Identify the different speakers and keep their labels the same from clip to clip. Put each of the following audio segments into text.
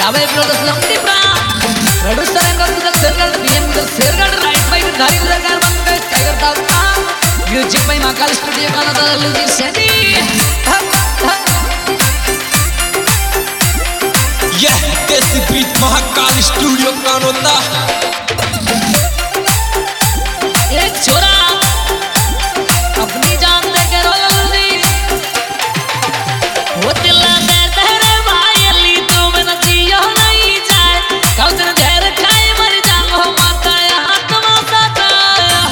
Speaker 1: अबे ब्रोदस लंबी प्रा प्रोड्यूसर एंड उधर शेरगढ़ बीएम उधर शेरगढ़ राइट बाइट धारी उधर कार बंद पे टाइगर दादा म्यूजिक बाय महाकाल स्टूडियो का नाम लुजी सेनी
Speaker 2: यह देसी बीट महाकाल स्टूडियो का नोता
Speaker 1: एक छोरा अपनी जान दे के रोलदी वो दिला दे तेरे भाई अली तो मैं न जियो नहीं जाए कल दिन जहर खाए मर जाऊं माता यहाँ तमाशा ताया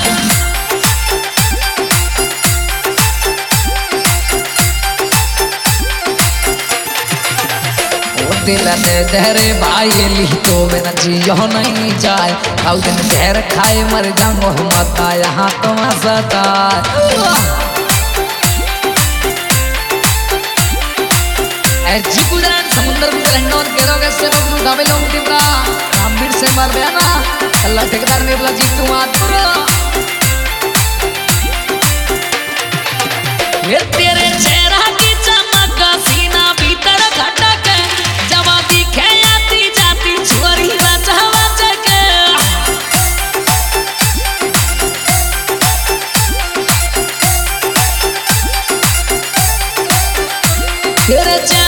Speaker 1: वो दिला दे तेरे भाई अली तो मैं न जियो नहीं जाए कल दिन जहर खाए मर जाऊं माता यहाँ तमाशा ताया जी गुजरात समुद्र में रहने केरोगे से लोग दावे लोग टिपरा रामवीर से मर गया ना अल्लाह ठेकेदार ने बोला जी तुम आतुरो ये तेरे चेहरा की चमक सीना भीतर खटक जब दिखे आती जाती छोरी बचावा चके तेरे